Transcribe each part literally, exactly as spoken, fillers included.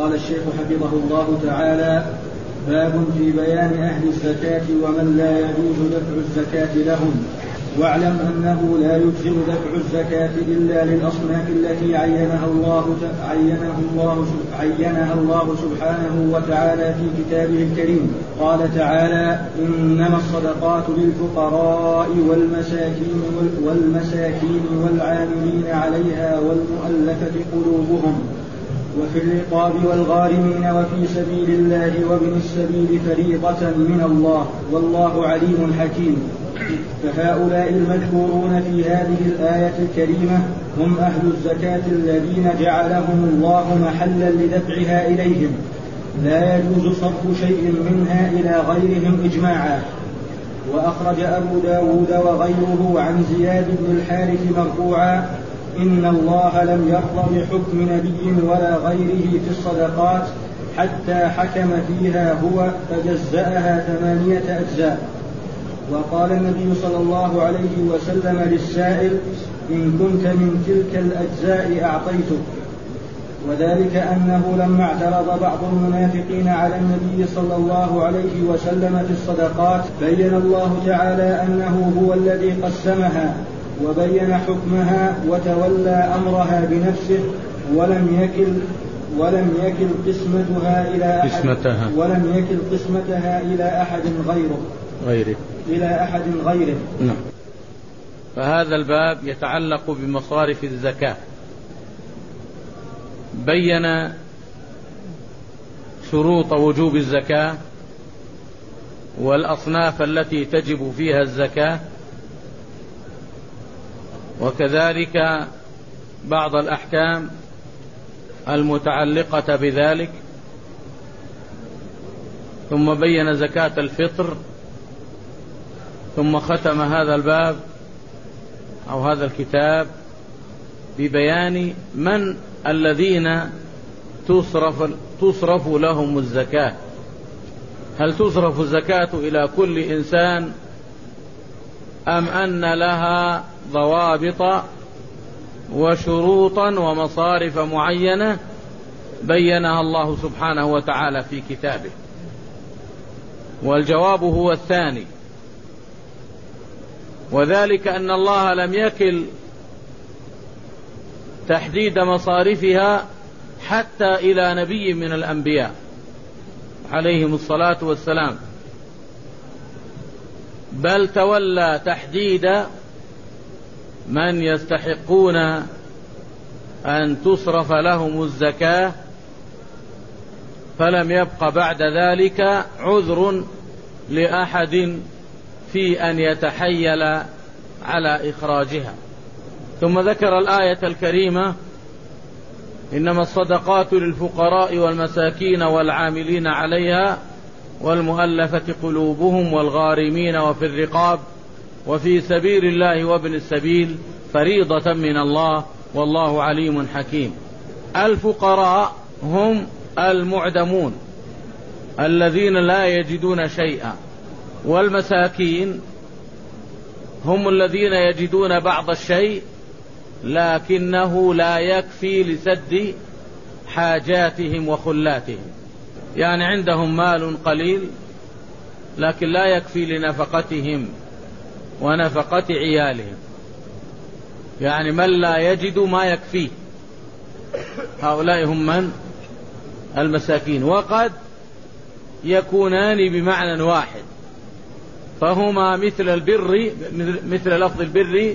قال الشيخ حفظه الله تعالى: باب في بيان أهل الزكاة ومن لا يجوز دفع الزكاة لهم. واعلم أنه لا يجزئ دفع الزكاة إلا للأصناف التي عينها الله عينها الله عينها الله سبحانه وتعالى في كتابه الكريم. قال تعالى: إنما الصدقات للفقراء والمساكين والمساكين والعاملين عليها والمؤلفة قلوبهم وفي الرقاب والغارمين وفي سبيل الله وابن السبيل فريضة من الله والله عليم حكيم. فهؤلاء المذكورون في هذه الآية الكريمة هم أهل الزكاة الذين جعلهم الله محلا لدفعها إليهم، لا يجوز صرف شيء منها إلى غيرهم إجماعا. وأخرج أبو داود وغيره عن زياد بن الحارث مرفوعا: إن الله لم يرض بحكم نبي ولا غيره في الصدقات حتى حكم فيها هو فجزأها ثمانية أجزاء. وقال النبي صلى الله عليه وسلم للسائل: إن كنت من تلك الأجزاء أعطيتك. وذلك أنه لما اعترض بعض المنافقين على النبي صلى الله عليه وسلم في الصدقات بين الله تعالى أنه هو الذي قسمها وبين حكمها وتولى أمرها بنفسه ولم يكل ولم يكل قسمتها إلى أحد قسمتها ولم يكل قسمتها إلى أحد غيره غيره إلى أحد غيره. نعم. فهذا الباب يتعلق بمصارف الزكاة، بين شروط وجوب الزكاة والأصناف التي تجب فيها الزكاة، وكذلك بعض الأحكام المتعلقة بذلك، ثم بين زكاة الفطر، ثم ختم هذا الباب أو هذا الكتاب ببيان من الذين تصرف, تصرف لهم الزكاة. هل تصرف الزكاة إلى كل إنسان أم أن لها ضوابط وشروطا ومصارف معينة بينها الله سبحانه وتعالى في كتابه؟ والجواب هو الثاني، وذلك أن الله لم يكل تحديد مصارفها حتى إلى نبي من الأنبياء عليهم الصلاة والسلام، بل تولى تحديد من يستحقون أن تصرف لهم الزكاة، فلم يبق بعد ذلك عذر لأحد في أن يتحيل على إخراجها. ثم ذكر الآية الكريمة: إنما الصدقات للفقراء والمساكين والعاملين عليها والمؤلفة قلوبهم والغارمين وفي الرقاب وفي سبيل الله وابن السبيل فريضة من الله والله عليم حكيم. الفقراء هم المعدمون الذين لا يجدون شيئا، والمساكين هم الذين يجدون بعض الشيء لكنه لا يكفي لسد حاجاتهم وخلاتهم، يعني عندهم مال قليل لكن لا يكفي لنفقتهم ونفقة عيالهم، يعني من لا يجد ما يكفيه، هؤلاء هم من؟ المساكين. وقد يكونان بمعنى واحد، فهما مثل البر، مثل لفظ البر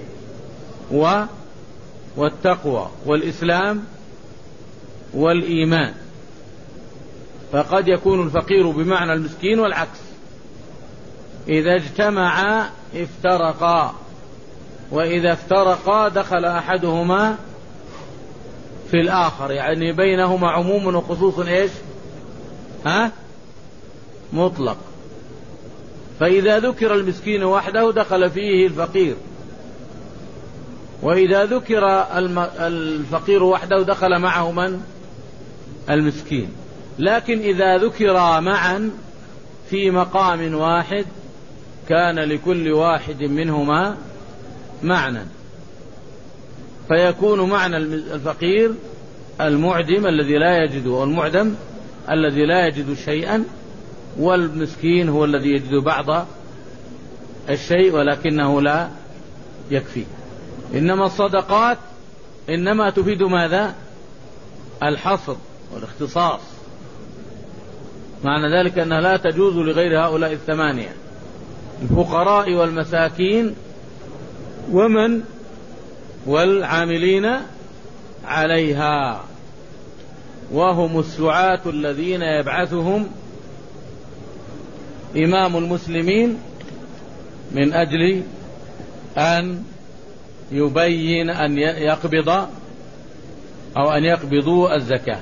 والتقوى والإسلام والإيمان، فقد يكون الفقير بمعنى المسكين والعكس، إذا اجتمعا افترقا، وإذا افترقا دخل أحدهما في الآخر، يعني بينهما عموم وخصوص إيش؟ ها؟ مطلق. فإذا ذكر المسكين وحده دخل فيه الفقير، وإذا ذكر الفقير وحده دخل معه من؟ المسكين. لكن إذا ذكرا معا في مقام واحد كان لكل واحد منهما معنى، فيكون معنى الفقير المعدم الذي لا يجد، والمعدم الذي لا يجد شيئا، والمسكين هو الذي يجد بعض الشيء ولكنه لا يكفي. إنما الصدقات إنما تفيد ماذا؟ الحصر والاختصاص. معنى ذلك أنها لا تجوز لغير هؤلاء الثمانية: الفقراء والمساكين ومن والعاملين عليها، وهم السعاة الذين يبعثهم إمام المسلمين من أجل أن يبين أن يقبض أو أن يقبضوا الزكاة.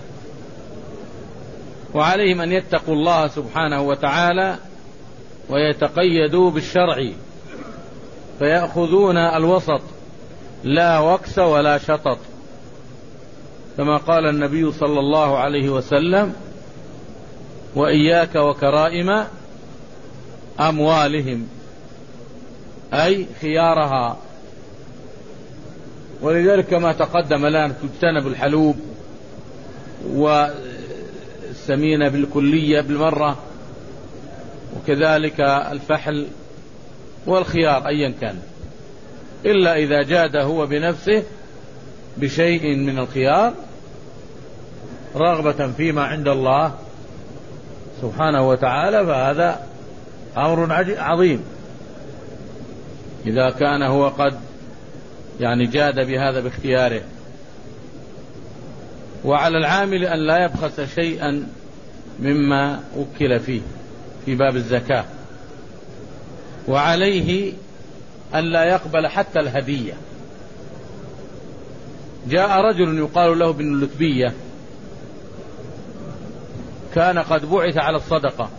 وعليهم أن يتقوا الله سبحانه وتعالى ويتقيدوا بالشرع، فيأخذون الوسط لا وكس ولا شطط، كما قال النبي صلى الله عليه وسلم: وإياك وكرائم أموالهم، أي خيارها. ولذلك كما تقدم لنا تجتنب الحلوب والسمينة بالكلية بالمرة، وكذلك الفحل والخيار أيا كان، إلا إذا جاد هو بنفسه بشيء من الخيار رغبة فيما عند الله سبحانه وتعالى، فهذا أمر عظيم إذا كان هو قد يعني جاد بهذا باختياره. وعلى العامل أن لا يبخس شيئا مما وكل فيه في باب الزكاة، وعليه أن لا يقبل حتى الهدية. جاء رجل يقال له بن اللتبية، كان قد بعث على الصدقة،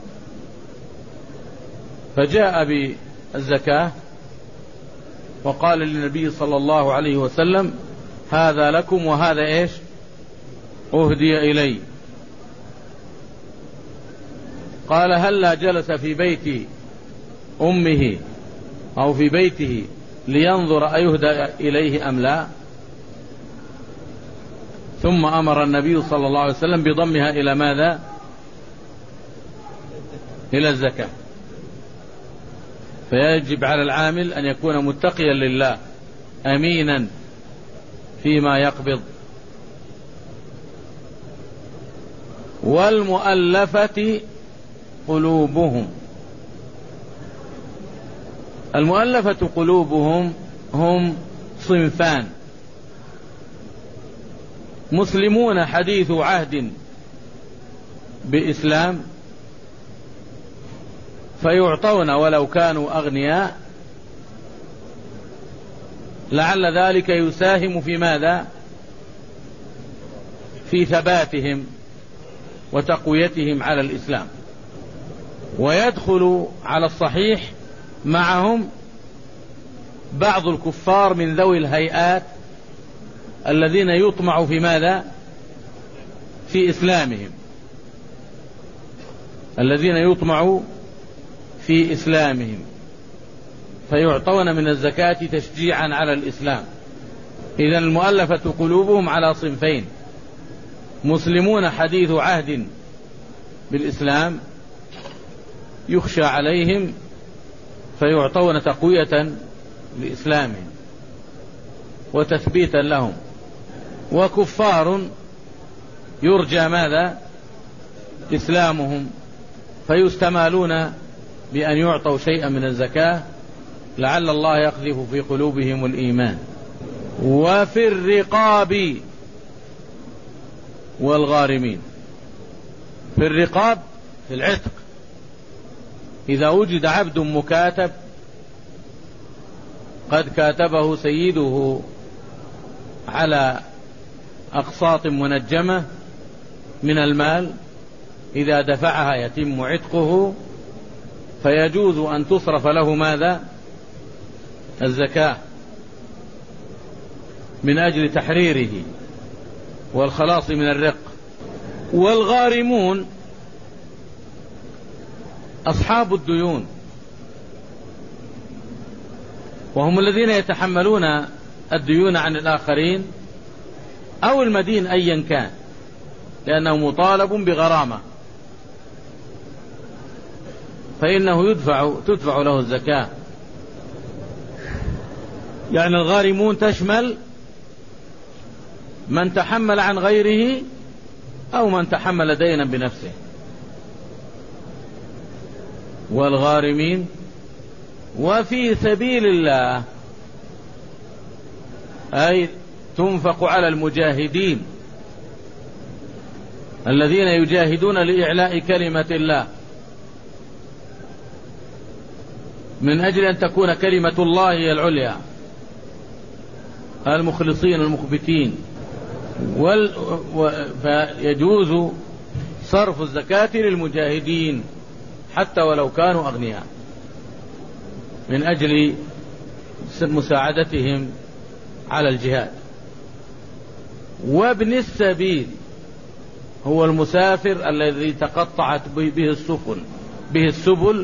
فجاء بالزكاة وقال للنبي صلى الله عليه وسلم: هذا لكم وهذا إيش أهدي إلي. قال: هلا جلس في بيت أمه أو في بيته لينظر أيهدى إليه أم لا؟ ثم أمر النبي صلى الله عليه وسلم بضمها إلى ماذا؟ إلى الزكاة. فيجب على العامل أن يكون متقيا لله أمينا فيما يقبض. والمؤلفة قلوبهم، المؤلفة قلوبهم هم صنفان: مسلمون حديث عهد بإسلام فيعطون ولو كانوا أغنياء، لعل ذلك يساهم في ماذا؟ في ثباتهم وتقويتهم على الإسلام. ويدخل على الصحيح معهم بعض الكفار من ذوي الهيئات الذين يطمع في ماذا؟ في إسلامهم، الذين يطمع في إسلامهم فيعطون من الزكاة تشجيعا على الإسلام. إذن المؤلفة قلوبهم على صنفين: مسلمون حديث عهد بالإسلام يخشى عليهم فيعطون تقوية لإسلامهم وتثبيتا لهم، وكفار يرجى ماذا؟ إسلامهم فيستمالون بأن يعطوا شيئا من الزكاة لعل الله يقذف في قلوبهم الإيمان. وفي الرقاب والغارمين، في الرقاب في العتق، إذا وجد عبد مكاتب قد كاتبه سيده على أقساط منجمة من المال، إذا دفعها يتم عتقه، فيجوز أن تصرف له ماذا؟ الزكاة من أجل تحريره والخلاص من الرق. والغارمون أصحاب الديون، وهم الذين يتحملون الديون عن الآخرين أو المدين أيا كان، لأنه مطالب بغرامة، فإنه يدفع تدفع له الزكاة. يعني الغارمون تشمل من تحمل عن غيره أو من تحمل دينا بنفسه. والغارمين وفي سبيل الله أي تنفق على المجاهدين الذين يجاهدون لإعلاء كلمة الله من أجل أن تكون كلمة الله هي العليا، المخلصين المخبتين. وال... و... فيجوز صرف الزكاة للمجاهدين حتى ولو كانوا أغنياء من أجل مساعدتهم على الجهاد. وابن السبيل هو المسافر الذي تقطعت به السفن به السبل،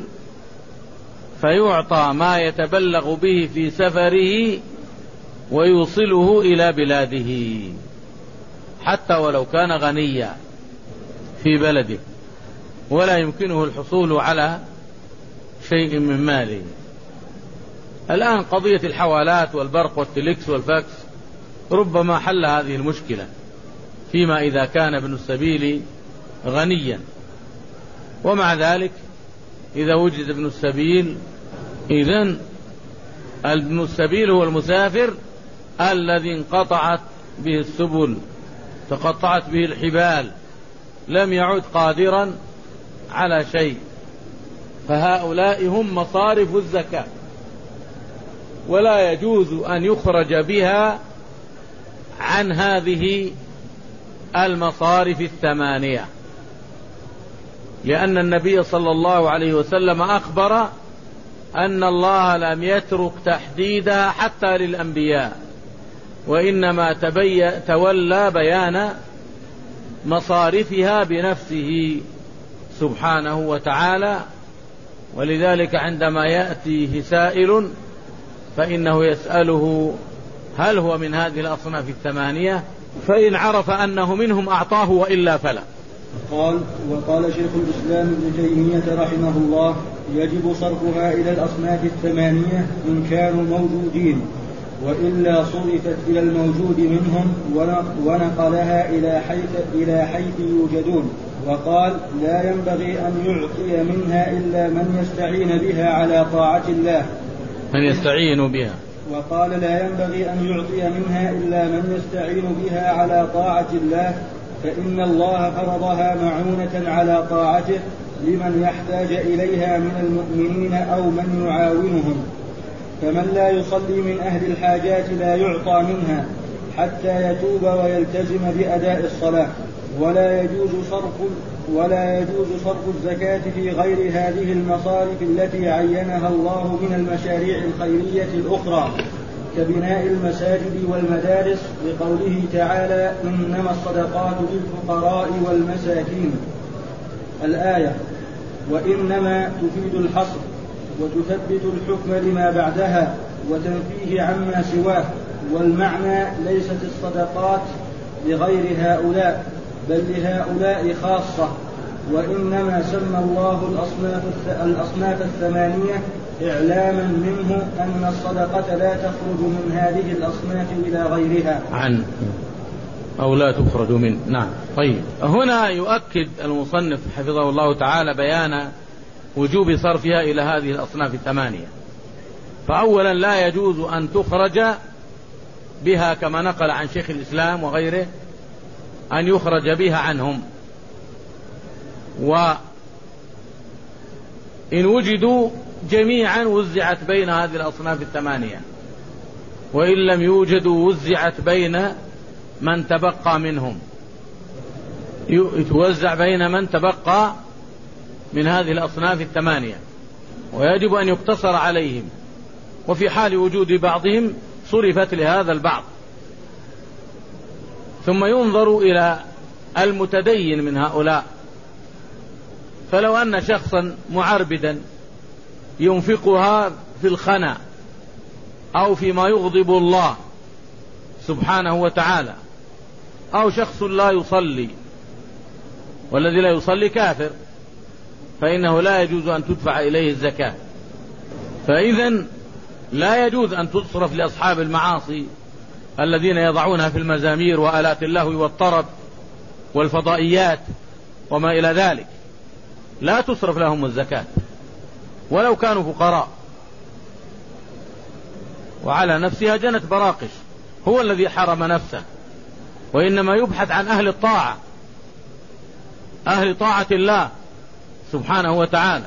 فيعطى ما يتبلغ به في سفره ويوصله إلى بلاده حتى ولو كان غنيا في بلده ولا يمكنه الحصول على شيء من ماله. الآن قضية الحوالات والبرق والتليكس والفاكس ربما حل هذه المشكلة فيما إذا كان ابن السبيل غنيا. ومع ذلك إذا وجد ابن السبيل، إذن ابن السبيل هو المسافر الذي انقطعت به السبل، تقطعت به الحبال، لم يعد قادرا على شيء، فهؤلاء هم مصارف الزكاة، ولا يجوز أن يخرج بها عن هذه المصارف الثمانية، لأن النبي صلى الله عليه وسلم أخبر أن الله لم يترك تحديدها حتى للأنبياء، وإنما تبي تولى بيان مصارفها بنفسه سبحانه وتعالى. ولذلك عندما يأتيه سائل فإنه يسأله هل هو من هذه الأصناف الثمانية، فإن عرف أنه منهم أعطاه وإلا فلا. قال وقال شيخ الإسلام ابن تيمية رحمه الله: يجب صرفها إلى الأصناف الثمانية إن كانوا موجودين، وإلا صرفت إلى الموجود منهم ونقلها إلى حيث, إلى حيث يوجدون. وقال: لا ينبغي أن يعطي منها إلا من يستعين بها على طاعة الله من يستعين بها. وقال: لا ينبغي أن يعطي منها إلا من يستعين بها على طاعة الله، فإن الله فرضها معونة على طاعته لمن يحتاج إليها من المؤمنين أو من يعاونهم. فمن لا يصلي من أهل الحاجات لا يعطى منها حتى يتوب ويلتزم بأداء الصلاة. ولا يجوز صرف ولا يجوز صرف الزكاة في غير هذه المصارف التي عينها الله من المشاريع الخيرية الأخرى كبناء المساجد والمدارس، لقوله تعالى: إنما الصدقات للفقراء والمساكين. الآية. وإنما تفيد الحصر وتثبت الحكم لما بعدها وتنفيه عما سواه، والمعنى ليست الصدقات لغير هؤلاء بل لهؤلاء خاصة. وإنما سمى الله الأصناف, الأصناف الثمانية إعلاما منه أن الصدقة لا تخرج من هذه الأصناف إلى غيرها عن أو لا تخرج من. نعم. طيب، هنا يؤكد المصنف حفظه الله تعالى بيان وجوب صرفها إلى هذه الأصناف الثمانية. فأولا لا يجوز أن تخرج بها كما نقل عن شيخ الإسلام وغيره أن يخرج بها عنهم، وإن وجدوا جميعا وزعت بين هذه الأصناف الثمانية، وإن لم يوجدوا وزعت بين من تبقى منهم، يتوزع بين من تبقى من هذه الأصناف الثمانية، ويجب أن يقتصر عليهم، وفي حال وجود بعضهم صرفت لهذا البعض. ثم ينظر إلى المتدين من هؤلاء، فلو أن شخصا معربدا ينفقها في الخنا أو فيما يغضب الله سبحانه وتعالى أو شخص لا يصلي، والذي لا يصلي كافر، فإنه لا يجوز أن تدفع إليه الزكاة. فإذن لا يجوز أن تصرف لأصحاب المعاصي الذين يضعونها في المزامير وآلات اللهو والطرب والفضائيات وما إلى ذلك، لا تصرف لهم الزكاة ولو كانوا فقراء. وعلى نفسها جنت براقش، هو الذي حرم نفسه، وإنما يبحث عن أهل الطاعة، أهل طاعة الله سبحانه وتعالى،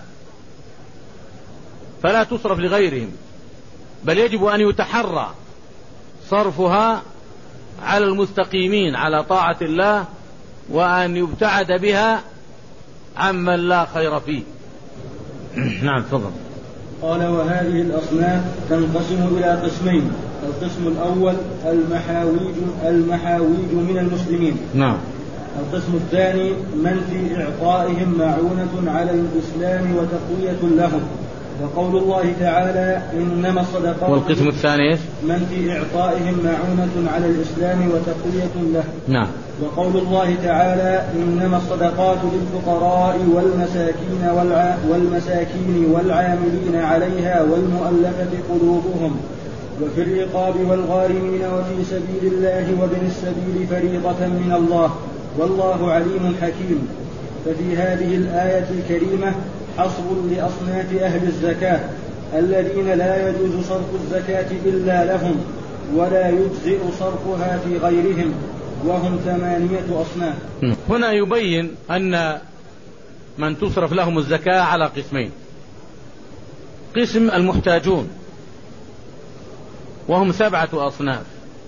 فلا تصرف لغيرهم، بل يجب أن يتحرى صرفها على المستقيمين على طاعة الله، وأن يبتعد بها عمن لا خير فيه. نعم تفضل. قال: وهذه الأصناف تنقسم إلى قسمين: القسم الأول المحاويج المحاويج من المسلمين. نعم. القسم الثاني من في إعطائهم معونة على الإسلام وتقوية لهم، وقول الله تعالى: إنما الصدقات. والقسم الثاني إيش؟ من في إعطائهم معونة على الإسلام وتقوية له. نعم. وقول الله تعالى: إنما الصدقات للفقراء والمساكين والع... والمساكين والعاملين عليها والمؤلفة قلوبهم وفي الرقاب والغارمين وفي سبيل الله وابن السبيل فريضة من الله والله عليم حكيم. ففي هذه الآية الكريمة حصر لأصناف أهل الزكاة الذين لا يجوز صرف الزكاة إلا لهم، ولا يجزئ صرفها في غيرهم، وهم ثمانية أصناف. هنا يبين أن من تصرف لهم الزكاة على قسمين: قسم المحتاجون وهم سبعة أصناف: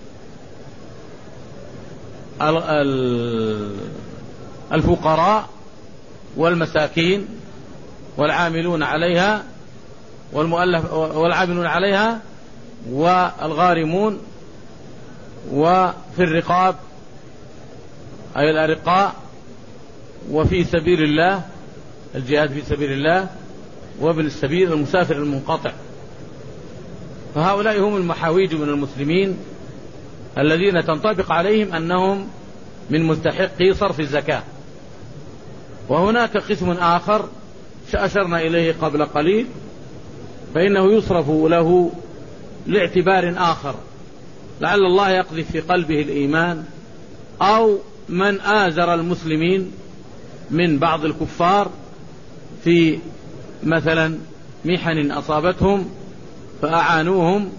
الفقراء والمساكين والعاملون عليها والمؤلف والعاملون عليها والغارمون وفي الرقاب أي الأرقاء وفي سبيل الله الجهاد في سبيل الله وابن السبيل المسافر المنقطع. فهؤلاء هم المحاويج من المسلمين الذين تنطبق عليهم أنهم من مستحقي صرف الزكاة. وهناك قسم آخر أشرنا إليه قبل قليل، فإنه يصرف له لاعتبار آخر، لعل الله يقذف في قلبه الإيمان، أو من آزر المسلمين من بعض الكفار في مثلا محن أصابتهم فأعانوهم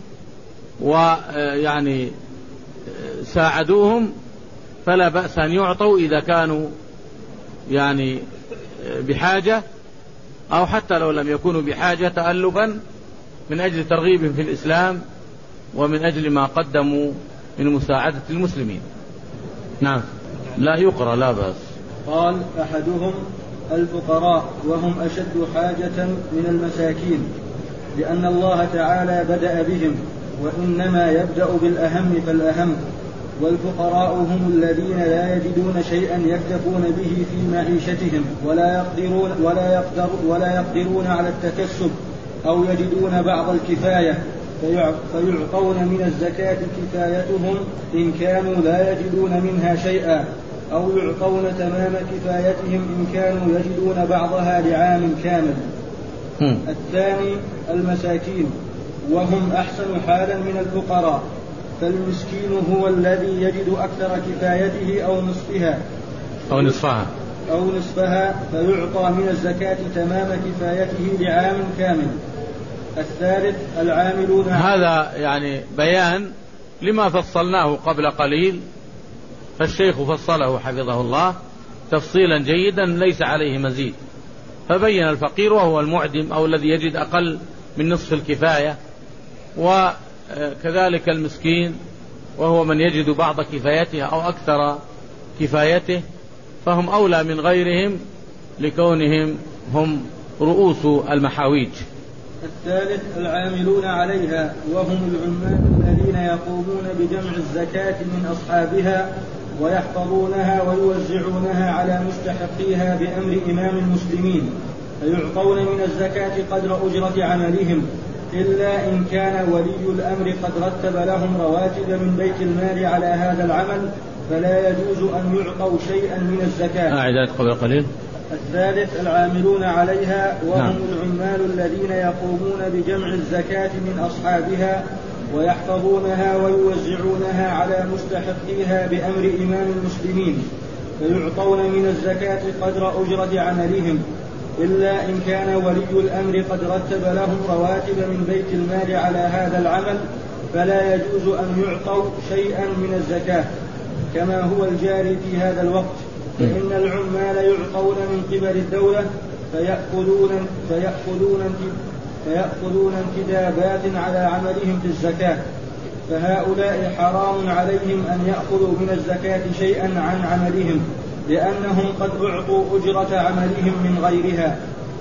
ويعني ساعدوهم، فلا بأس أن يعطوا إذا كانوا يعني بحاجة، أو حتى لو لم يكونوا بحاجة تألفا من أجل ترغيبهم في الإسلام ومن أجل ما قدموا من مساعدة المسلمين. نعم. لا يقرأ لا بأس. قال: أحدهم الفقراء وهم أشد حاجة من المساكين، لأن الله تعالى بدأ بهم، وإنما يبدأ بالأهم فالأهم. والفقراء هم الذين لا يجدون شيئا يكتفون به في معيشتهم، ولا يقدرون, ولا يقدر ولا يقدرون على التكسب، أو يجدون بعض الكفاية فيعطون من الزكاة كفايتهم إن كانوا لا يجدون منها شيئا، أو يعطون تمام كفايتهم إن كانوا يجدون بعضها لعام كامل. الثاني المساكين وهم أحسن حالا من الفقراء، فالمسكين هو الذي يجد أكثر كفايته أو نصفها أو نصفها أو نصفها فيعطى من الزكاة تمام كفايته لعام كامل. الثالث العاملون. هذا يعني بيان لما فصلناه قبل قليل، فالشيخ فصله حفظه الله تفصيلا جيدا ليس عليه مزيد، فبين الفقير وهو المعدم أو الذي يجد أقل من نصف الكفاية، وكذلك المسكين وهو من يجد بعض كفايته أو أكثر كفايته، فهم أولى من غيرهم لكونهم هم رؤوس المحاويج. الثالث العاملون عليها وهم العمال الذين يقومون بجمع الزكاة من أصحابها ويحفظونها ويوزعونها على مستحقيها بأمر إمام المسلمين، فيعطون من الزكاة قدر أجرة عملهم، إلا إن كان ولي الأمر قد رتب لهم رواتب من بيت المال على هذا العمل فلا يجوز أن يعطوا شيئا من الزكاة. أعداد قبل قليل. الثالث العاملون عليها وهم نعم. العمال الذين يقومون بجمع الزكاة من أصحابها ويحفظونها ويوزعونها على مستحقيها بأمر إمام المسلمين، فيعطون من الزكاة قدر أجرة عملهم، إلا إن كان ولي الأمر قد رتب لهم رواتب من بيت المال على هذا العمل، فلا يجوز أن يعطوا شيئا من الزكاة كما هو الجاري في هذا الوقت، فإن العمال يعطون من قبل الدولة فيأخذون, فيأخذون, فيأخذون انتدابات على عملهم في الزكاة، فهؤلاء حرام عليهم أن يأخذوا من الزكاة شيئا عن عملهم، لأنهم قد أعطوا أجرة عملهم من غيرها.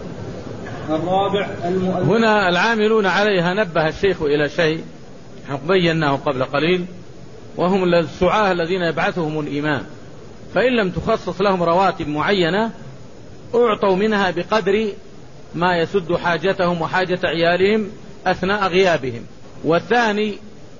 الرابع المؤلف. هنا العاملون عليها نبه الشيخ إلى شيء بيناه قبل قليل، وهم السعاة الذين يبعثهم الإمام، فإن لم تخصص لهم رواتب معينة أعطوا منها بقدر ما يسد حاجتهم وحاجة عيالهم أثناء غيابهم. والثاني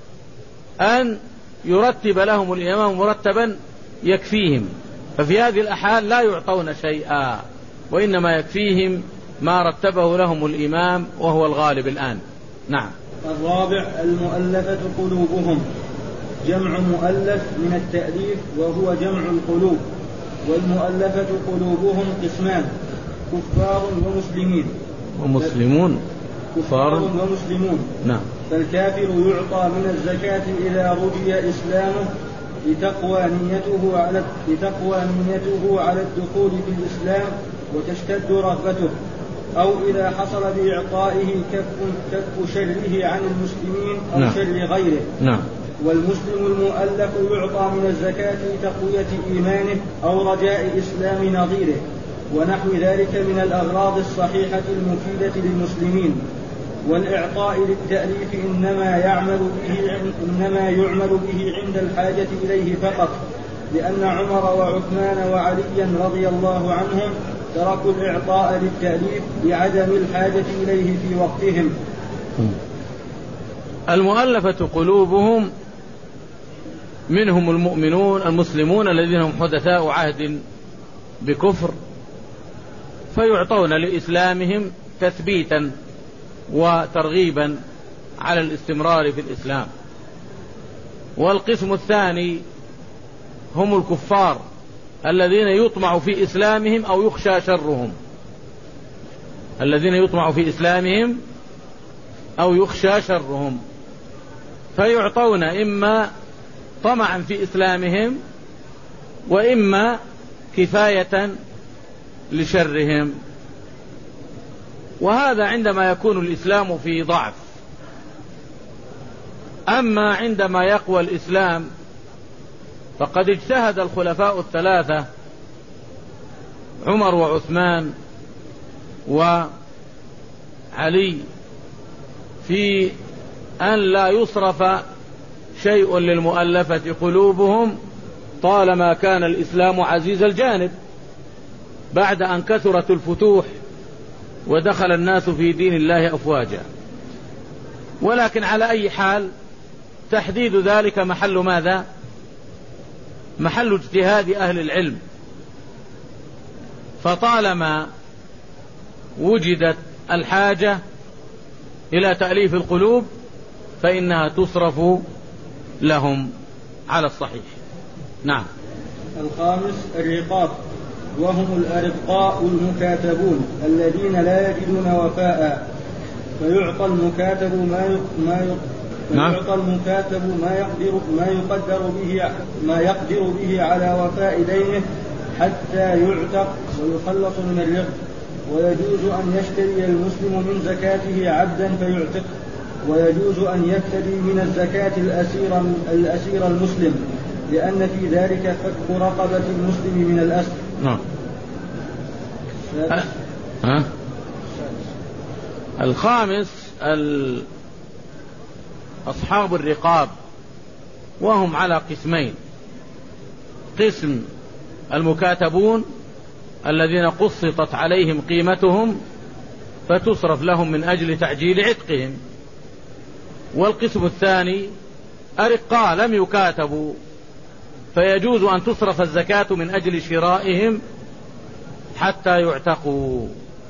أن يرتب لهم الإمام مرتبا يكفيهم، ففي هذه الأحوال لا يعطون شيئا، وإنما يكفيهم ما رتبه لهم الإمام وهو الغالب الآن. نعم. الرابع المؤلفة قلوبهم، جمع مؤلف من التأليف وهو جمع القلوب، والمؤلفة قلوبهم قسمان: كفار ومسلمين. ومسلمون كفار ومسلمون. نعم. فالكافر يعطى من الزكاة إذا رجي إسلامه لتقوى نيته على لتقوى نيته على الدخول في الإسلام وتشتد رغبته، أو إذا حصل بإعطائه كف, كف شره عن المسلمين أو نعم. شر غيره. نعم. والمسلم المؤلف يعطى من الزكاة لتقوية إيمانه أو رجاء إسلام نظيره، ونحو ذلك من الأغراض الصحيحة المفيدة للمسلمين. والإعطاء للتأليف إنما يعمل به إنما يعمل به عند الحاجة إليه فقط، لأن عمر وعثمان وعليا رضي الله عنهم تركوا الإعطاء للتأليف لعدم الحاجة إليه في وقتهم. المؤلفة قلوبهم منهم المؤمنون المسلمون الذين هم حدثاء عهد بكفر، فيعطون لإسلامهم تثبيتا وترغيبا على الاستمرار في الإسلام. والقسم الثاني هم الكفار الذين يطمع في إسلامهم أو يخشى شرهم، الذين يطمع في إسلامهم أو يخشى شرهم، فيعطون إما طمعا في إسلامهم وإما كفاية لشرهم. وهذا عندما يكون الإسلام في ضعف. أما عندما يقوى الإسلام فقد اجتهد الخلفاء الثلاثة عمر وعثمان وعلي في أن لا يصرف شيء للمؤلفة قلوبهم طالما كان الإسلام عزيز الجانب، بعد أن كثرت الفتوح ودخل الناس في دين الله أفواجا. ولكن على أي حال تحديد ذلك محل ماذا؟ محل اجتهاد أهل العلم. فطالما وجدت الحاجة إلى تأليف القلوب فإنها تصرف لهم على الصحيح. نعم. الخامس الرقاب، وهم الأرقاء المكاتبون الذين لا يجدون وفاء، فيعطى المكاتب ما ما فيعطى المكاتب ما يقدر ما يقدر به ما يقدر به على وفاء دينه حتى يعتق ويخلص من الرق. ويجوز أن يشتري المسلم من زكاته عبدا فيعتق، ويجوز أن يفتدي من الزكاة الأسير الأسير المسلم، لأن في ذلك فك رقبة المسلم من الأسر. نعم. ها؟ الخامس أصحاب الرقاب، وهم على قسمين: قسم المكاتبون الذين قسطت عليهم قيمتهم فتصرف لهم من أجل تعجيل عتقهم، والقسم الثاني أرقاء لم يكاتبوا فيجوز أن تصرف الزكاة من أجل شرائهم حتى يعتقوا،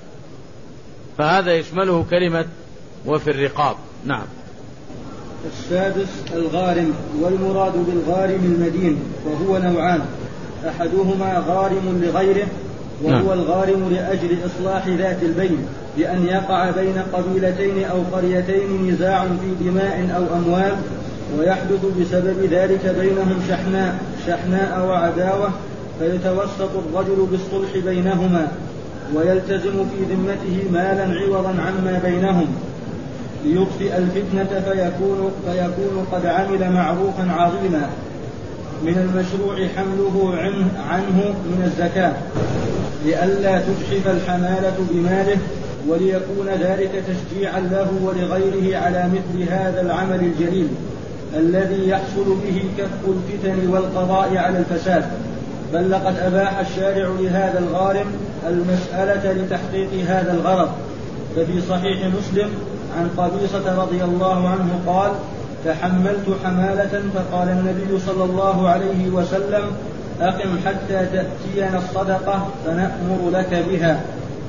فهذا يشمله كلمة وفي الرقاب. نعم. السادس الغارم، والمراد بالغارم المدين، وهو نوعان: أحدهما غارم لغيره، وهو نعم. الغارم لأجل إصلاح ذات البين، بأن يقع بين قبيلتين أو قريتين نزاع في دماء أو أموال، ويحدث بسبب ذلك بينهم شحناء شحناء وعداوة، فيتوسط الرجل بالصلح بينهما، ويلتزم في ذمته مالا عوضا عما بينهم ليطفئ الفتنة، فيكون, فيكون قد عمل معروفا عظيما. من المشروع حمله عنه من الزكاة لئلا تجحف الحمالة بماله، وليكون ذلك تشجيعا له ولغيره على مثل هذا العمل الجليل الذي يحصل به كف الفتن والقضاء على الفساد. بل لقد أباح الشارع لهذا الغارم المسألة لتحقيق هذا الغرض. ففي صحيح مسلم عن قبيصة رضي الله عنه قال: تحملت حمالة فقال النبي صلى الله عليه وسلم: أقم حتى تأتينا الصدقة فنأمر لك بها.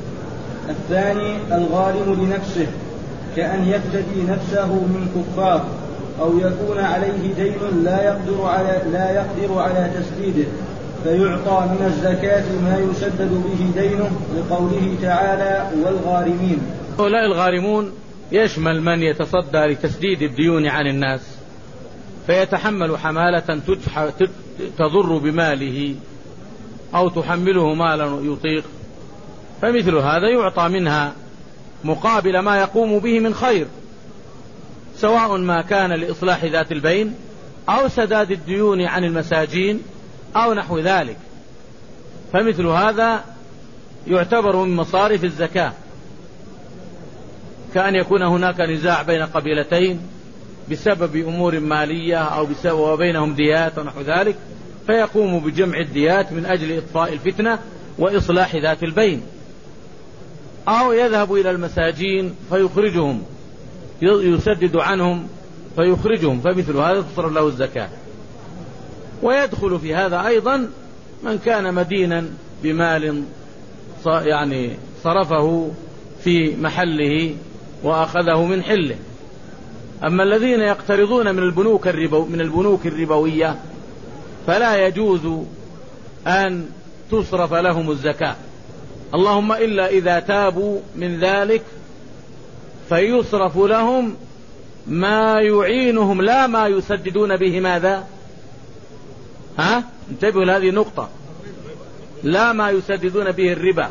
الثاني الغارم لنفسه، كأن يفتدي نفسه من كفار، أو يكون عليه دين لا يقدر على, لا يقدر على تسديده، فيعطى من الزكاة ما يسدد به دينه، لقوله تعالى: والغارمين. هؤلاء الغارمون يشمل من يتصدى لتسديد الديون عن الناس، فيتحمل حمالة تضر بماله أو تحمله مالا يطيق، فمثل هذا يعطى منها مقابل ما يقوم به من خير، سواء ما كان لإصلاح ذات البين أو سداد الديون عن المساجين أو نحو ذلك، فمثل هذا يعتبر من مصارف الزكاة، كأن يكون هناك نزاع بين قبيلتين بسبب أمور مالية أو بسبب وبينهم ديات ونحو ذلك، فيقوم بجمع الديات من أجل إطفاء الفتنة وإصلاح ذات البين، أو يذهب إلى المساجين فيخرجهم، يسدد عنهم فيخرجهم، فمثل هذا تصرف له الزكاة. ويدخل في هذا أيضا من كان مدينا بمال يعني صرفه في محله وأخذه من حله. أما الذين يقترضون من البنوك الربو من البنوك الربوية فلا يجوز أن تصرف لهم الزكاة، اللهم إلا إذا تابوا من ذلك فيصرف لهم ما يعينهم، لا ما يسددون به ماذا؟ ها؟ انتبهوا لهذه النقطة، لا ما يسددون به الربا.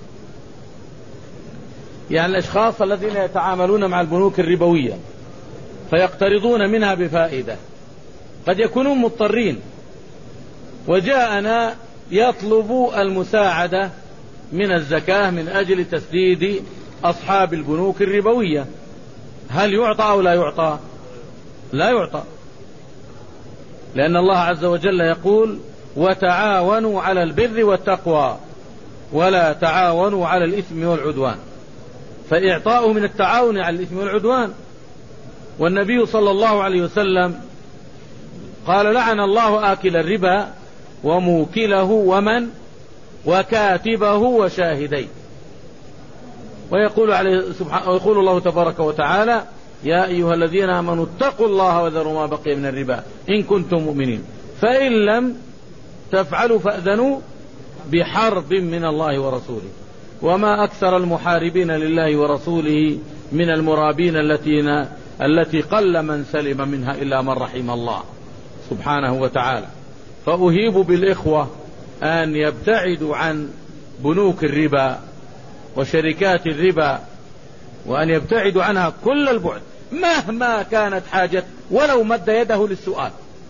يعني الأشخاص الذين يتعاملون مع البنوك الربوية فيقترضون منها بفائدة، قد يكونون مضطرين، وجاءنا يطلب المساعدة من الزكاة من أجل تسديد أصحاب البنوك الربوية، هل يعطى أو لا يعطى؟ لا يعطى، لأن الله عز وجل يقول: وتعاونوا على البر والتقوى ولا تعاونوا على الإثم والعدوان، فإعطاؤه من التعاون على الإثم والعدوان. والنبي صلى الله عليه وسلم قال: لعن الله آكل الربا وموكله ومن وكاتبه وشاهديه. ويقول, عليه سبحانه ويقول الله تبارك وتعالى: يا أيها الذين آمنوا اتقوا الله وذروا ما بقي من الربا إن كنتم مؤمنين، فإن لم تفعلوا فأذنوا بحرب من الله ورسوله، وما أكثر المحاربين لله ورسوله من المرابين التي التي قل من سلم منها إلا من رحم الله سبحانه وتعالى. فأهيب بالإخوة أن يبتعدوا عن بنوك الربا وشركات الربا، وأن يبتعدوا عنها كل البعد مهما كانت حاجة، ولو مد يده للسؤال،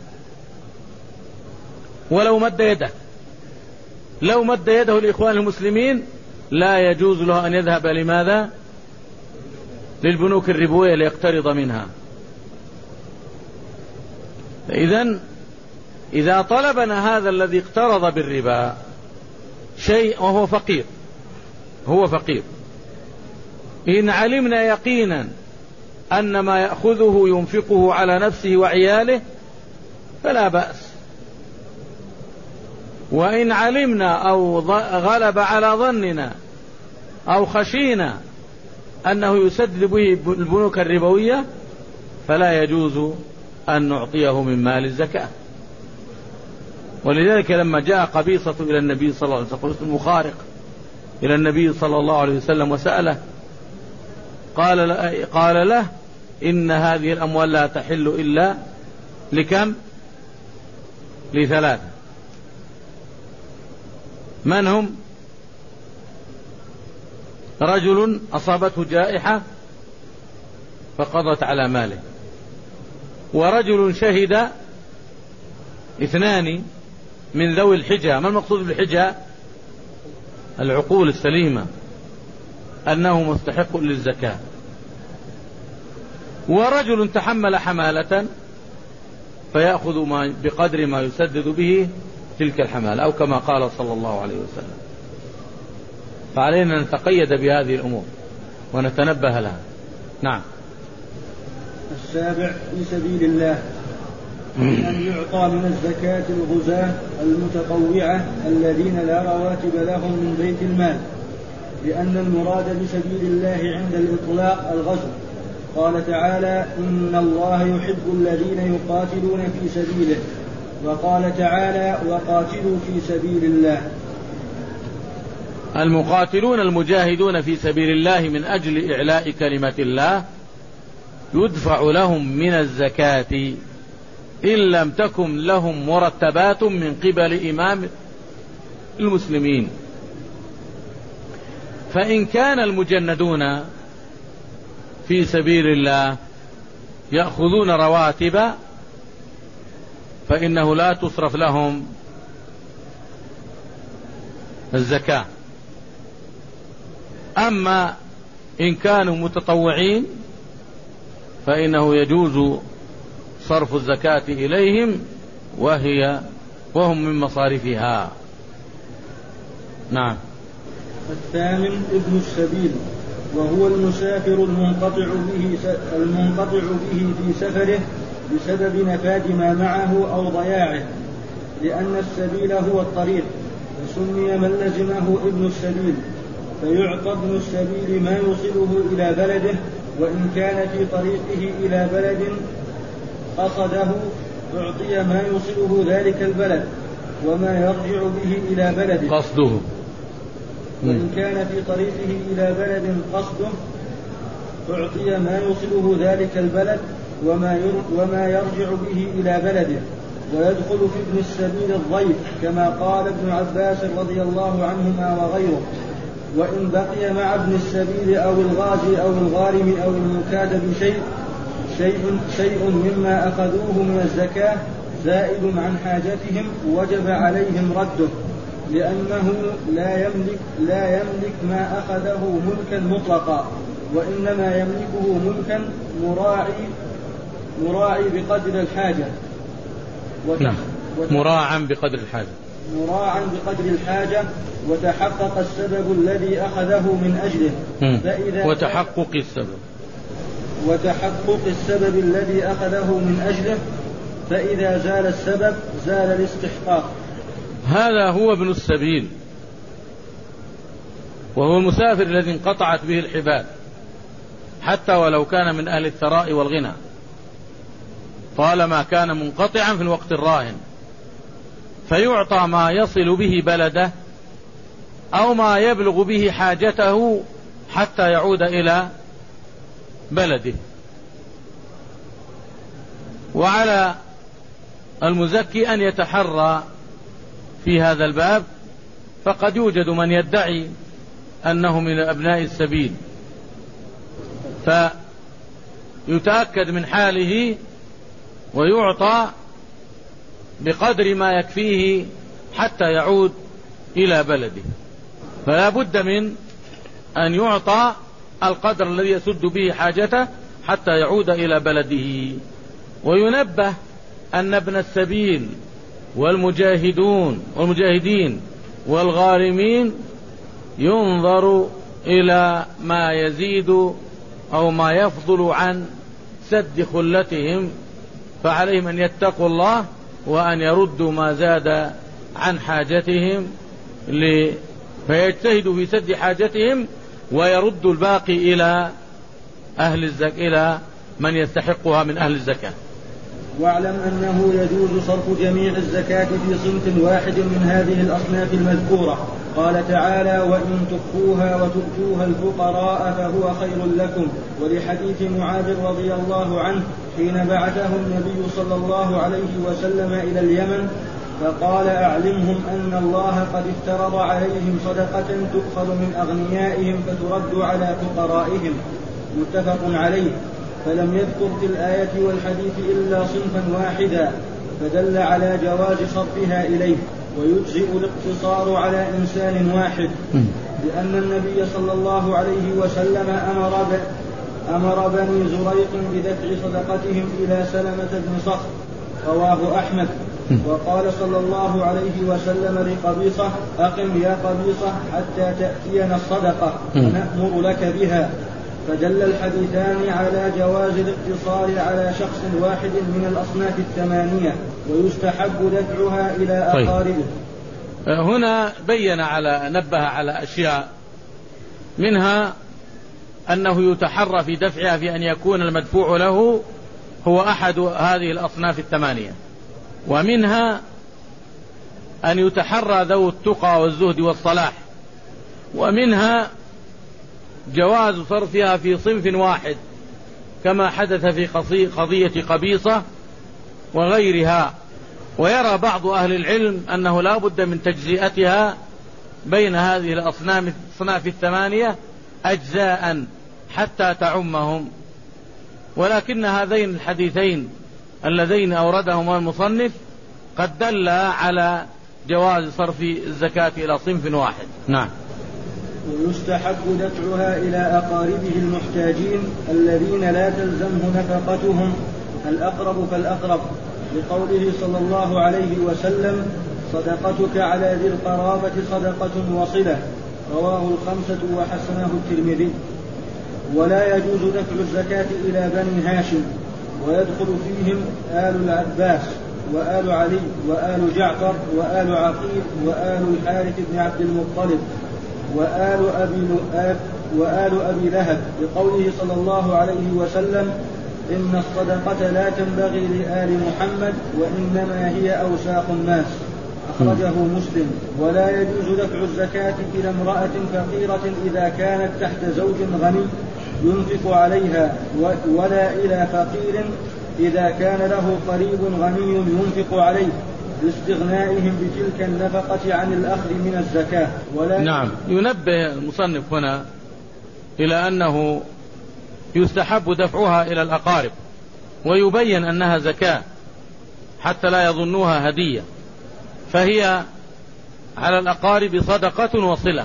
ولو مد يده لو مد يده لإخوان المسلمين لا يجوز له أن يذهب لماذا؟ للبنوك الربوية ليقترض منها. إذن إذا طلبنا هذا الذي اقترض بالربا شيء وهو فقير هو فقير إن علمنا يقينا أن ما يأخذه ينفقه على نفسه وعياله فلا بأس، وإن علمنا أو غلب على ظننا أو خشينا أنه يسدد به البنوك الربوية فلا يجوز أن نعطيه من مال الزكاة. ولذلك لما جاء قبيصة إلى النبي صلى الله عليه وسلم، قبيصة المخارق إلى النبي صلى الله عليه وسلم وسأله، قال قال له إن هذه الأموال لا تحل إلا لكم؟ لثلاثة. من هم؟ رجل أصابته جائحة فقضت على ماله، ورجل شهد اثنان من ذوي الحجة. ما المقصود بالحجة؟ العقول السليمة، أنه مستحق للزكاة. ورجل تحمل حمالة فيأخذ ما بقدر ما يسدد به تلك الحمالة، أو كما قال صلى الله عليه وسلم. فعلينا أن نتقيد بهذه الأمور ونتنبه لها. نعم. السابع في سبيل الله أن يعطى من الزكاة الغزاة المتطوعة الذين لا رواتب لهم من بيت المال، لأن المراد بسبيل الله عند الإطلاق الغزو. قال تعالى إن الله يحب الذين يقاتلون في سبيله، وقال تعالى وقاتلوا في سبيل الله. المقاتلون المجاهدون في سبيل الله من أجل إعلاء كلمة الله يدفع لهم من الزكاة إن لم تكن لهم مرتبات من قبل إمام المسلمين. فإن كان المجندون في سبيل الله يأخذون رواتب فإنه لا تصرف لهم الزكاة. أما إن كانوا متطوعين فإنه يجوز صرف الزكاة إليهم وهي وهم من مصارفها. نعم. الثامن ابن السبيل، وهو المسافر المنقطع به المنقطع به في سفره بسبب نفاذ ما معه أو ضياعه، لأن السبيل هو الطريق، فسمي من لزمه ابن السبيل. فيعطى ابن السبيل ما يوصله إلى بلده، وإن كان في طريقه إلى بلد قصده أعطي ما يوصله ذلك البلد وما يرجع به إلى بلده قصده. وإن كان في طريقه إلى بلد قصده أعطي ما يوصله ذلك البلد وما وما يرجع به إلى بلده. ويدخل في ابن السبيل الضيف كما قال ابن عباس رضي الله عنهما وغيره. وإن بقي مع ابن السبيل أو الغازي أو الغارم أو المكاتب شيء شيء شيء مما أخذوه من الزكاة زائد عن حاجتهم وجب عليهم رده، لأنه لا يملك لا يملك ما أخذه ملكا مطلقا، وإنما يملكه ملكا مراعي مراعي بقدر الحاجة. نعم. مراعا بقدر الحاجة مراعا بقدر الحاجة وتحقق السبب الذي أخذه من أجله. فإذا وتحقق السبب وتحقق السبب الذي أخذه من أجله فإذا زال السبب زال الاستحقاق. هذا هو ابن السبيل، وهو المسافر الذي انقطعت به الحبال حتى ولو كان من أهل الثراء والغنى، طالما كان منقطعا في الوقت الراهن، فيعطى ما يصل به بلده أو ما يبلغ به حاجته حتى يعود إلى بلده. وعلى المزكي أن يتحرى في هذا الباب، فقد يوجد من يدعي أنه من أبناء السبيل، فيتأكد من حاله ويعطى بقدر ما يكفيه حتى يعود إلى بلده. فلا بد من أن يعطى القدر الذي يسد به حاجته حتى يعود إلى بلده. وينبه أن ابن السبيل والمجاهدون والمجاهدين والغارمين ينظر إلى ما يزيد أو ما يفضل عن سد خلتهم، فعليهم أن يتقوا الله وأن يردوا ما زاد عن حاجتهم ل... فيجتهد في سد حاجتهم ويرد الباقي إلى أهل الزك... إلى من يستحقها من أهل الزكاة. واعلم أنه يجوز صرف جميع الزكاة في صنف واحد من هذه الأصناف المذكورة. قال تعالى: وإن تخفوها وتؤتوها الفقراء فهو خير لكم. ولحديث معاذ رضي الله عنه حين بعثه النبي صلى الله عليه وسلم إلى اليمن فقال: أعلمهم أن الله قد افترض عليهم صدقة تؤخذ من أغنيائهم فترد على فقرائهم. متفق عليه. فلم يذكر في الآية والحديث إلا صنفا واحدا فدل على جواز صرفها إليه، ويجزئ الاقتصار على إنسان واحد، لأن النبي صلى الله عليه وسلم أمر, ب... أمر بني زريق بدفع صدقتهم إلى سلمة بن صخر. رواه أحمد. وقال صلى الله عليه وسلم لقبيصة: أقم يا قبيصة حتى تأتينا الصدقة ونأمر لك بها. فدل الحديثان على جواز الاقتصار على شخص واحد من الأصناف الثمانية، ويستحب دفعها إلى أقاربه. طيب. هنا بين على نبه على أشياء، منها أنه يتحرى في دفعها في أن يكون المدفوع له هو أحد هذه الأصناف الثمانية، ومنها أن يتحرى ذو التقى والزهد والصلاح، ومنها جواز صرفها في صنف واحد كما حدث في قضية قبيصة وغيرها. ويرى بعض أهل العلم أنه لا بد من تجزئتها بين هذه الأصناف الثمانية أجزاء حتى تعمهم، ولكن هذين الحديثين اللذين أوردهما المصنف قد دل على جواز صرف الزكاة إلى صنف واحد. نعم. ويستحب دفعها إلى أقاربه المحتاجين الذين لا تلزمه نفقتهم، الأقرب فالأقرب، لقوله صلى الله عليه وسلم: صدقتك على ذي القرابة صدقة وصلة. رواه الخمسة وحسنه الترمذي. ولا يجوز دفع الزكاة إلى بني هاشم، ويدخل فيهم آل العباس وآل علي وآل جعفر وآل عقيل وآل الحارث بن عبد المطلب وآل أبي, وآل أبي لهب، لقوله صلى الله عليه وسلم: إن الصدقة لا تنبغي لآل محمد وإنما هي أوساخ الناس. أخرجه مسلم. ولا يجوز دفع الزكاة إلى امرأة فقيرة إذا كانت تحت زوج غني ينفق عليها، ولا إلى فقير إذا كان له قريب غني ينفق عليه، لاستغنائهم بتلك النفقة عن الأخذ من الزكاة. ولا نعم. ينبه المصنف هنا إلى أنه يستحب دفعها إلى الأقارب، ويبين أنها زكاة حتى لا يظنوها هدية، فهي على الأقارب صدقة وصلة،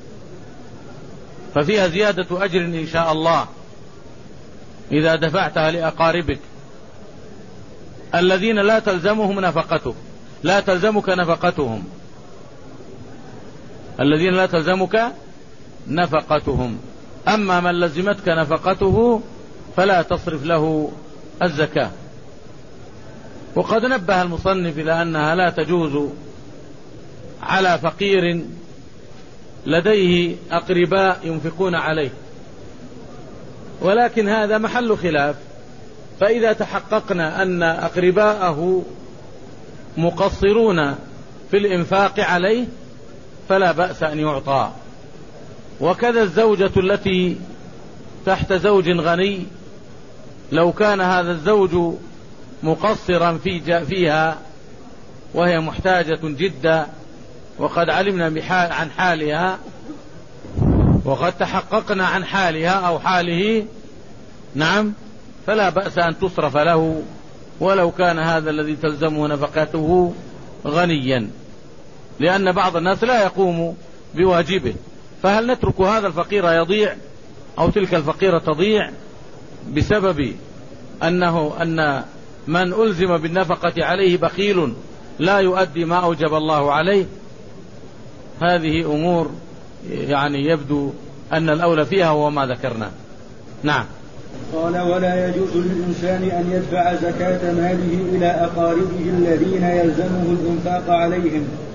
ففيها زيادة أجر إن شاء الله إذا دفعتها لأقاربك الذين لا تلزمهم نفقتك لا تلزمك نفقتهم الذين لا تلزمك نفقتهم أما من لزمتك نفقته فلا تصرف له الزكاة. وقد نبه المصنف إلى أنها لا تجوز على فقير لديه أقرباء ينفقون عليه، ولكن هذا محل خلاف، فإذا تحققنا أن أقرباءه مقصرون في الإنفاق عليه فلا بأس أن يعطى. وكذا الزوجة التي تحت زوج غني لو كان هذا الزوج مقصرا في فيها وهي محتاجة جدا وقد علمنا عن حالها وقد تحققنا عن حالها أو حاله، نعم، فلا بأس أن تصرف له ولو كان هذا الذي تلزمه نفقته غنيا، لأن بعض الناس لا يقوم بواجبه. فهل نترك هذا الفقير يضيع أو تلك الفقيرة تضيع بسبب أنه أن من ألزم بالنفقة عليه بخيل لا يؤدي ما أوجب الله عليه؟ هذه أمور يعني يبدو أن الأولى فيها هو ما ذكرنا. نعم. قال: ولا يجوز للإنسان أن يدفع زكاة ماله إلى أقاربه الذين يلزمه الإنفاق عليهم،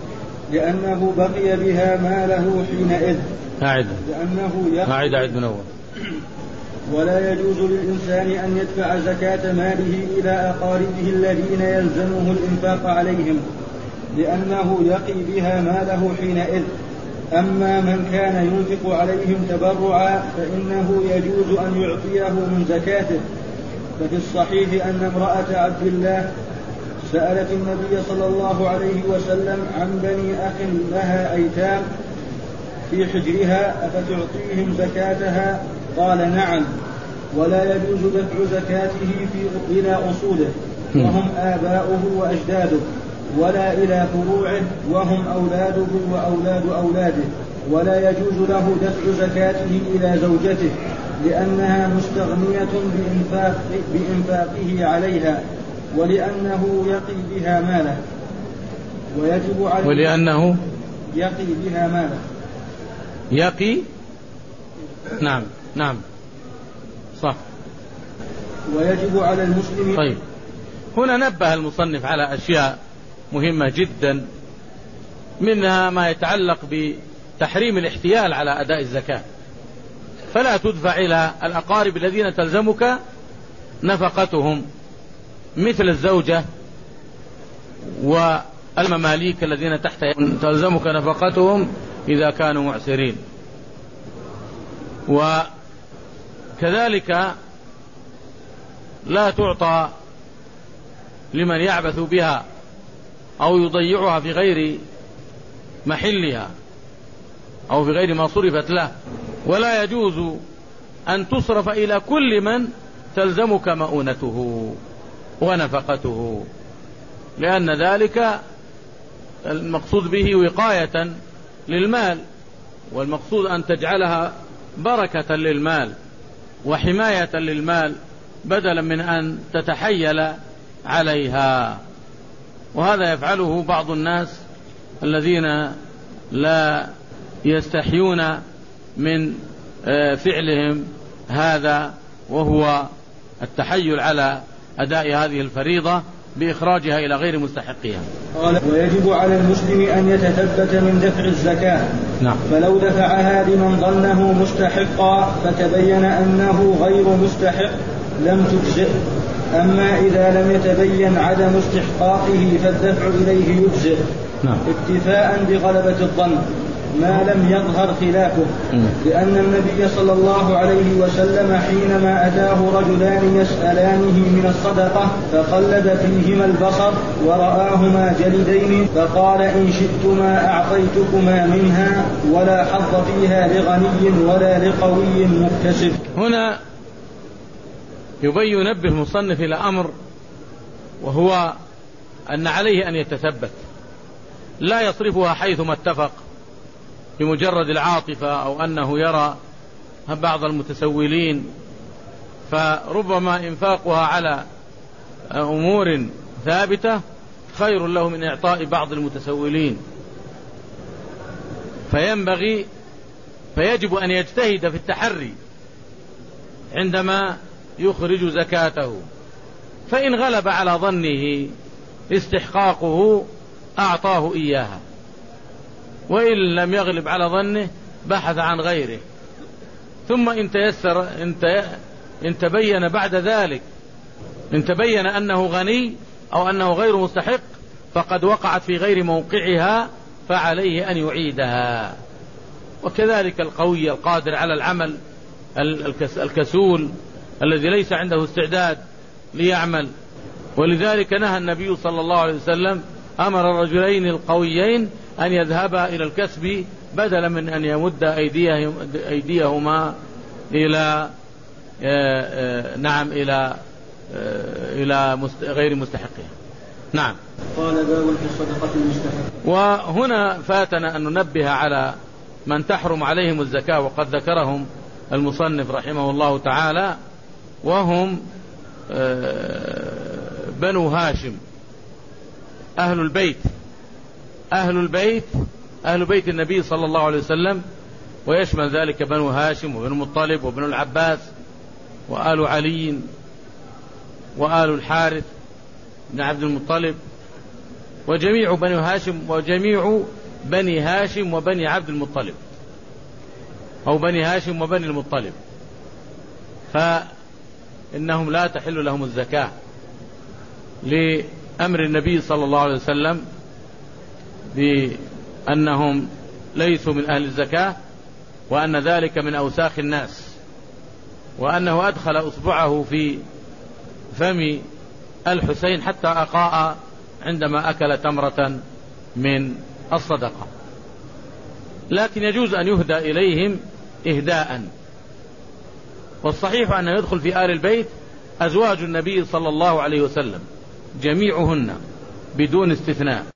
لأنه بقي بها ماله حينئذ. أعد لأنه أعد أعد من أول. ولا يجوز للإنسان أن يدفع زكاة ماله إلى أقاربه الذين يلزمه الإنفاق عليهم، لأنه يقي بها ماله حينئذ. أما من كان ينفق عليهم تبرعا فإنه يجوز أن يعطيه من زكاته. ففي الصحيح أن امرأة عبد الله سألت النبي صلى الله عليه وسلم عن بني أخ لها أيتام في حجرها أفتعطيهم زكاتها؟ قال نعم. ولا يجوز دفع زكاته في إلى أصوله وهم آباؤه وأجداده، ولا إلى فروعه وهم أولاده وأولاد أولاده، ولا يجوز له دفع زكاته إلى زوجته لأنها مستغنية بإنفاق بإنفاقه عليها، ولأنه يقي بها ماله. ويجب عليه ولأنه يقي بها ماله يقي نعم نعم صح. ويجب على المسلم. طيب، هنا نبه المصنف على أشياء مهمة جدا، منها ما يتعلق بتحريم الاحتيال على أداء الزكاة، فلا تدفع إلى الأقارب الذين تلزمك نفقتهم مثل الزوجة والمماليك الذين تحت تلزمك نفقتهم إذا كانوا معسرين. وكذلك لا تعطى لمن يعبث بها أو يضيعها في غير محلها أو في غير ما صرفت له. ولا يجوز أن تصرف إلى كل من تلزمك مؤونته ونفقته، لأن ذلك المقصود به وقاية للمال، والمقصود أن تجعلها بركة للمال وحماية للمال بدلا من أن تتحيل عليها. وهذا يفعله بعض الناس الذين لا يستحيون من فعلهم هذا، وهو التحيل على أداء هذه الفريضة بإخراجها إلى غير مستحقها. قال ويجب على المسلم أن يتثبت من دفع الزكاة. نعم. فلو دفعها لمن ظنه مستحقا فتبين أنه غير مستحق لم تجزئ. أما إذا لم يتبين عدم استحقاقه فالدفع إليه يجزئ. نعم. اكتفاء بغلبة الظن ما لم يظهر خلافه. لأن النبي صلى الله عليه وسلم حينما أتاه رجلان يسألانه من الصدقة فقلب فيهما البصر ورآهما جلدين فقال إن شئتما أعطيتكما منها ولا حظ فيها لغني ولا لقوي مكتسب. هنا يبين ينبه المصنف إلى أمر، وهو أن عليه أن يتثبت، لا يصرفها حيثما اتفق بمجرد العاطفة أو أنه يرى بعض المتسولين، فربما إنفاقها على أمور ثابتة خير له من إعطاء بعض المتسولين. فينبغي فيجب أن يجتهد في التحري عندما يخرج زكاته، فإن غلب على ظنه استحقاقه أعطاه إياها، وإن لم يغلب على ظنه بحث عن غيره. ثم إن تيسر إن تبين بعد ذلك إن تبين أنه غني أو أنه غير مستحق فقد وقعت في غير موقعها فعليه أن يعيدها. وكذلك القوي القادر على العمل الكسول الذي ليس عنده استعداد ليعمل. ولذلك نهى النبي صلى الله عليه وسلم أمر الرجلين القويين أن يذهبا إلى الكسب بدلا من أن يمد أيديهما إلى نعم إلى إلى غير مستحقها. نعم. قال باب في الصدقة المستحق. وهنا فاتنا أن ننبه على من تحرم عليهم الزكاة، وقد ذكرهم المصنف رحمه الله تعالى، وهم بنو هاشم أهل البيت أهل البيت أهل بيت النبي صلى الله عليه وسلم، ويشمل ذلك بنو هاشم وبنو المطلب وبنو العباس وآل علي وآل الحارث بن عبد المطلب وجميع بنو هاشم وجميع بني هاشم وبني عبد المطلب، أو بني هاشم وبني المطلب، فإنهم لا تحل لهم الزكاة لأمر النبي صلى الله عليه وسلم بأنهم ليسوا من أهل الزكاة، وأن ذلك من أوساخ الناس، وأنه أدخل أصبعه في فم الحسين حتى أقاء عندما أكل تمرة من الصدقة. لكن يجوز أن يهدى إليهم إهداء، والصحيح أن يدخل في آل البيت أزواج النبي صلى الله عليه وسلم جميعهن بدون استثناء.